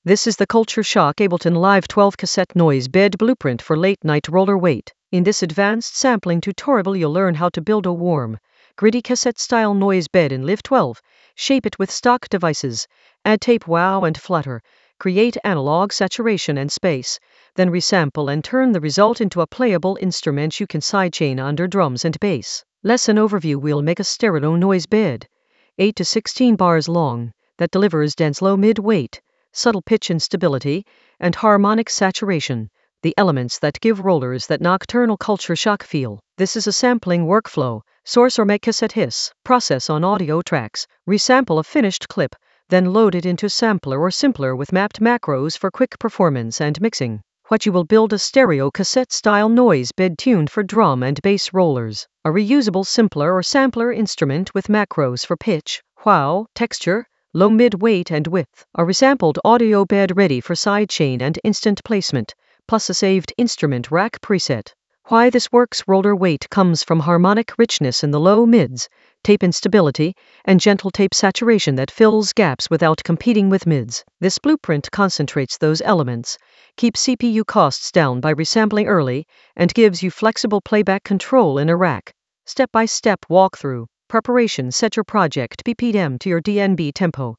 This is the Culture Shock Ableton Live 12 cassette noise bed blueprint for late night roller weight. In this advanced sampling tutorial you'll learn how to build a warm, gritty cassette style noise bed in Live 12, shape it with stock devices, add tape wow and flutter, create analog saturation and space, then resample and turn the result into a playable instrument you can sidechain under drums and bass. Lesson overview: we'll make a stereo noise bed, 8 to 16 bars long, that delivers dense low mid weight, subtle pitch instability, and harmonic saturation, the elements that give rollers that nocturnal culture shock feel. This is a sampling workflow: source or make cassette hiss, process on audio tracks, resample a finished clip, then load it into sampler or simpler with mapped macros for quick performance and mixing. What you will build: a stereo cassette style noise bed tuned for drum and bass rollers, a reusable simpler or sampler instrument with macros for pitch, wow, texture, low mid weight and width, a resampled audio bed ready for sidechain and instant placement, plus a saved instrument rack preset. Why this works: roller weight comes from harmonic richness in the low mids, tape instability, and gentle tape saturation that fills gaps without competing with mids. This blueprint concentrates those elements, keeps CPU costs down by resampling early, and gives you flexible playback control in a rack. Step-by-step walkthrough. Preparation: set your project BPM to your DNB tempo.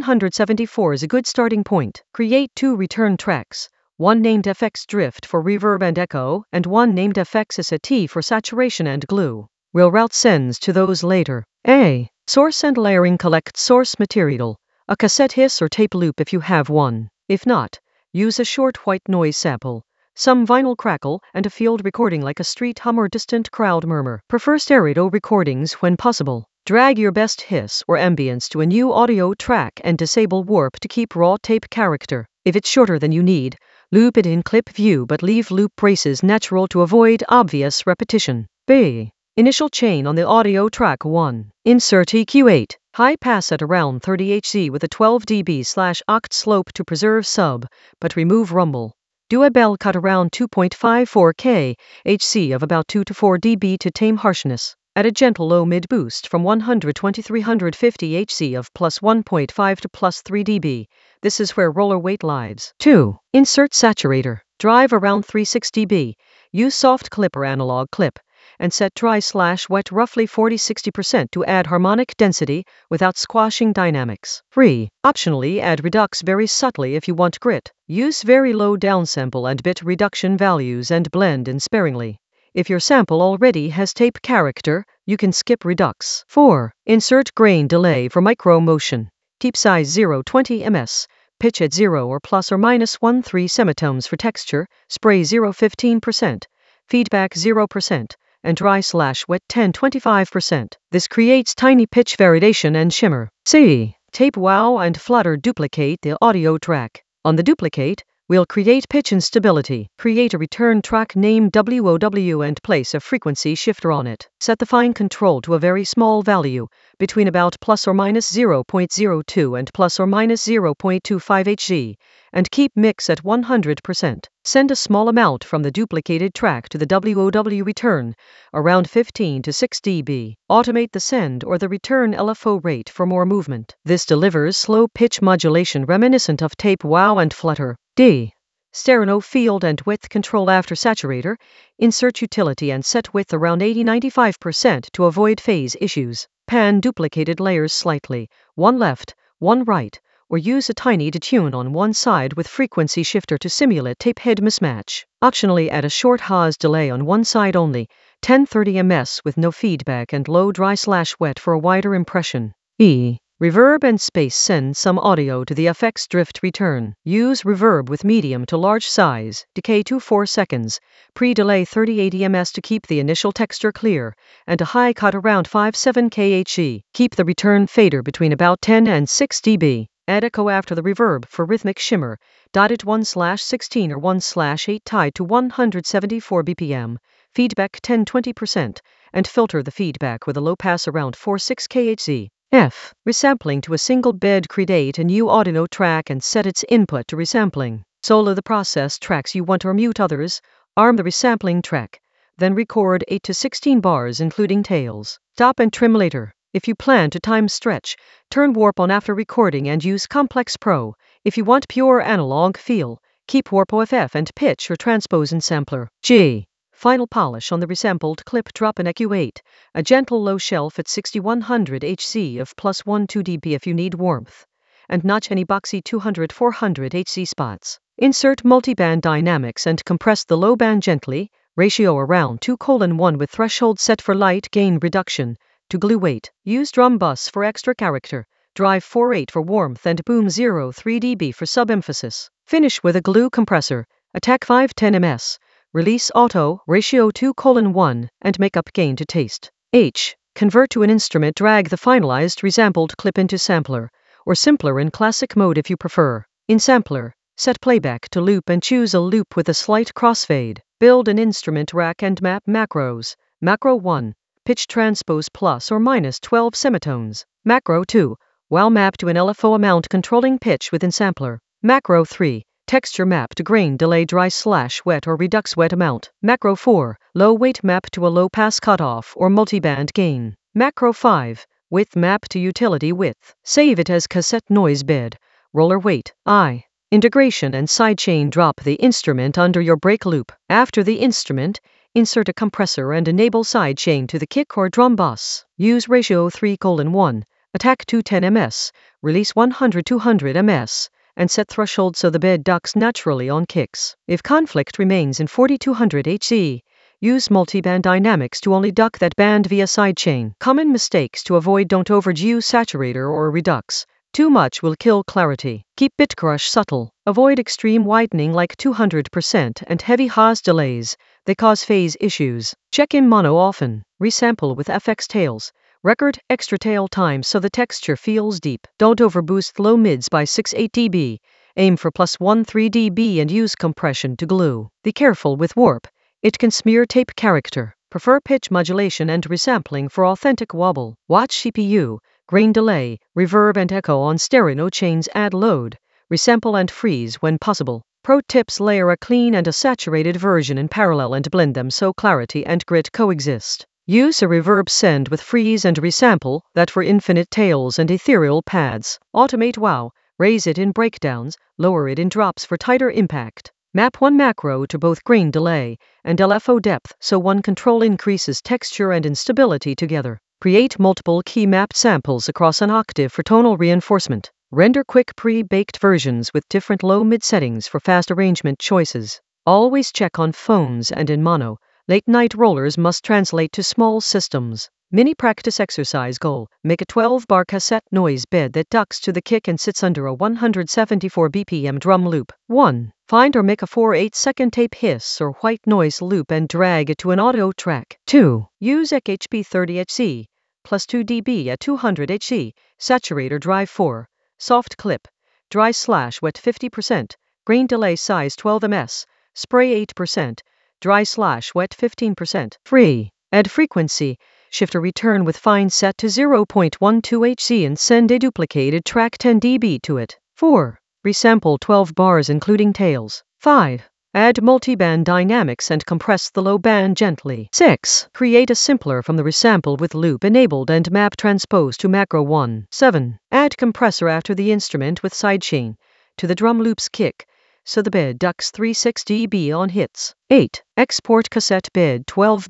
174 is a good starting point. Create 2 return tracks, one named FX Drift for reverb and echo, and one named FX SAT for saturation and glue. We'll route sends to those later. A. Source and layering: collect source material, a cassette hiss or tape loop if you have one. If not, use a short white noise sample, some vinyl crackle, and a field recording like a street hum or distant crowd murmur. Prefer stereo recordings when possible. Drag your best hiss or ambience to a new audio track and disable warp to keep raw tape character. If it's shorter than you need, loop it in clip view but leave loop braces natural to avoid obvious repetition. B. Initial chain on the audio track 1. Insert EQ8. High pass at around 30 Hz with a 12 dB/oct slope to preserve sub, but remove rumble. Do a bell cut around 2.54 kHz of about 2 to 4 dB to tame harshness. Add a gentle low mid boost from 120 to 350 Hz of plus 1.5 to plus 3 dB. This is where roller weight lives. 2. Insert saturator. Drive around 36 dB. Use soft clip or analog clip, and set dry/wet roughly 40-60% to add harmonic density without squashing dynamics. 3. Optionally add redux very subtly if you want grit. Use very low downsample and bit reduction values and blend in sparingly. If your sample already has tape character, you can skip redux. 4. Insert grain delay for micro motion. Tape size 0.20 ms. Pitch at 0 or plus or minus 1/3 semitones for texture. Spray 0.15%. Feedback 0%. And dry/wet 10-25%. This creates tiny pitch variation and shimmer. C. Tape wow and flutter. Duplicate the audio track. On the duplicate, we'll create pitch instability. Create a return track named WOW and place a frequency shifter on it. Set the fine control to a very small value, between about plus or minus 0.02 and plus or minus 0.25 Hz, and keep mix at 100%. Send a small amount from the duplicated track to the WOW return, around 15 to 6 dB. Automate the send or the return LFO rate for more movement. This delivers slow pitch modulation reminiscent of tape wow and flutter. D. Stereo field and width control. After saturator, insert utility and set width around 80-95% to avoid phase issues. Pan duplicated layers slightly, one left, one right, or use a tiny detune on one side with frequency shifter to simulate tape head mismatch. Optionally add a short Haas delay on one side only, 10-30 ms with no feedback and low dry/wet for a wider impression. E. Reverb and space. Send some audio to the FX Drift return. Use reverb with medium to large size, decay to 4 seconds, pre-delay 30-80 ms to keep the initial texture clear, and a high cut around 5-7 kHz. Keep the return fader between about 10 and 6 dB. Add echo after the reverb for rhythmic shimmer. It 1/16 or 1/8 tied to 174 BPM. Feedback 10-20%, and filter the feedback with a low pass around 4-6 kHz. F. Resampling to a single bed. Create a new audio track and set its input to resampling. Solo the process tracks you want or mute others. Arm the resampling track. Then record 8 to 16 bars including tails. Stop and trim later. If you plan to time stretch, turn warp on after recording and use Complex Pro. If you want pure analog feel, keep warp OFF and pitch or transpose in sampler. G. Final polish on the resampled clip. Drop an EQ8, a gentle low shelf at 6100 Hz of +1 2 dB if you need warmth, and notch any boxy 200-400 Hz spots. Insert multiband dynamics and compress the low band gently, ratio around 2:1 with threshold set for light gain reduction. To glue weight, use drum bus for extra character, drive 4/8 for warmth and boom 0.3 dB for sub-emphasis. Finish with a glue compressor, attack 510 ms. Release auto, ratio 2:1, and make up gain to taste. H. Convert to an instrument. Drag the finalized resampled clip into sampler, or simpler in classic mode if you prefer. In sampler, set playback to loop and choose a loop with a slight crossfade. Build an instrument rack and map macros. Macro 1. Pitch transpose plus or minus 12 semitones. Macro 2. While map to an LFO amount controlling pitch within sampler. Macro 3. Texture map to grain delay dry/wet or redux wet amount. Macro 4. Low weight map to a low pass cutoff or multiband gain. Macro 5. Width map to utility width. Save it as cassette noise bed. Roller weight. I. Integration and sidechain. Drop the instrument under your brake loop. After the instrument, insert a compressor and enable sidechain to the kick or drum bus. Use ratio 3:1. Attack 210 ms. Release 100-200 ms. And set threshold so the bed ducks naturally on kicks. If conflict remains in 4200 Hz, use multiband dynamics to only duck that band via sidechain. Common mistakes to avoid: don't overdo saturator or redux. Too much will kill clarity. Keep bit crush subtle. Avoid extreme widening like 200% and heavy Haas delays. They cause phase issues. Check in mono often. Resample with FX tails. Record extra tail time so the texture feels deep. Don't overboost low mids by 6-8 dB. Aim for +1-3 dB and use compression to glue. Be careful with warp. It can smear tape character. Prefer pitch modulation and resampling for authentic wobble. Watch CPU, grain delay, reverb and echo on stereo chains. Add load, resample and freeze when possible. Pro tips: layer a clean and a saturated version in parallel and blend them so clarity and grit coexist. Use a reverb send with freeze and resample, that for infinite tails and ethereal pads. Automate wow, raise it in breakdowns, lower it in drops for tighter impact. Map one macro to both grain delay and LFO depth so one control increases texture and instability together. Create multiple key mapped samples across an octave for tonal reinforcement. Render quick pre-baked versions with different low-mid settings for fast arrangement choices. Always check on phones and in mono. Late night rollers must translate to small systems. Mini practice exercise goal: make a 12-bar cassette noise bed that ducks to the kick and sits under a 174 BPM drum loop. 1. Find or make a 4/8 second tape hiss or white noise loop and drag it to an audio track. 2. Use ECHP 30 Hz, +2 dB at 200 Hz, saturator drive 4, soft clip, dry/wet 50%, grain delay size 12 ms, spray 8%, dry/wet 15%. 3. Add frequency, shift a return with fine set to 0.12 Hz and send a duplicated track 10 dB to it. 4. Resample 12 bars including tails. 5. Add multiband dynamics and compress the low band gently. 6. Create a simpler from the resample with loop enabled and map transpose to macro 1. 7. Add compressor after the instrument with sidechain to the drum loop's kick, so the bed ducks 3/6 dB on hits. 8. Export cassette bed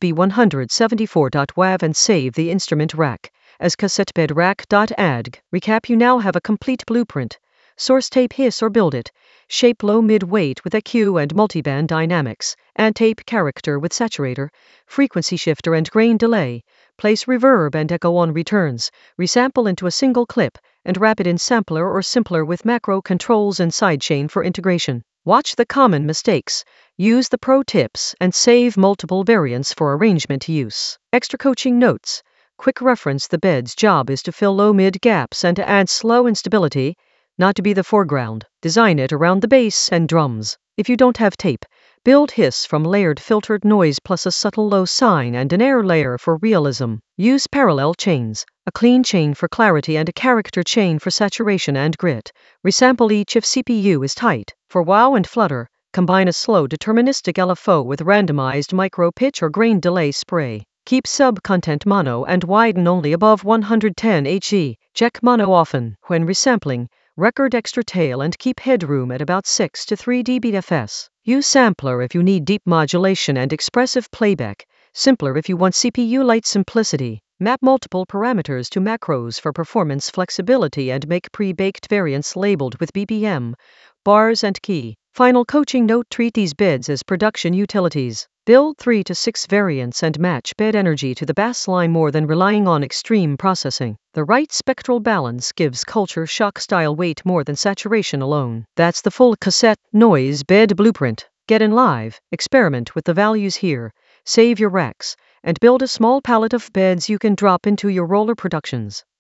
12b174.wav and save the instrument rack as cassettebed_rack.adg. Recap: you now have a complete blueprint. Source tape hiss or build it. Shape low mid weight with EQ and multiband dynamics. Add tape character with saturator, frequency shifter and grain delay. Place reverb and echo on returns. Resample into a single clip and wrap it in sampler or simpler with macro controls and sidechain for integration. Watch the common mistakes. Use the pro tips and save multiple variants for arrangement use. Extra coaching notes. Quick reference: the bed's job is to fill low mid gaps and to add slow instability, not to be the foreground. Design it around the bass and drums. If you don't have tape, build hiss from layered filtered noise plus a subtle low sign and an air layer for realism. Use parallel chains, a clean chain for clarity and a character chain for saturation and grit. Resample each if CPU is tight. For wow and flutter, combine a slow deterministic LFO with randomized micro pitch or grain delay spray. Keep sub-content mono and widen only above 110 Hz. Check mono often. When resampling, Record extra tail and keep headroom at about 6 to 3 dBFS. Use sampler if you need deep modulation and expressive playback. Simpler if you want CPU light simplicity. Map multiple parameters to macros for performance flexibility and make pre-baked variants labeled with BPM, bars and key. Final coaching note: treat these beds as production utilities. Build 3 to 6 variants and match bed energy to the bass line more than relying on extreme processing. The right spectral balance gives culture shock style weight more than saturation alone. That's the full cassette noise bed blueprint. Get in live, experiment with the values here, save your racks, and build a small palette of beds you can drop into your roller productions.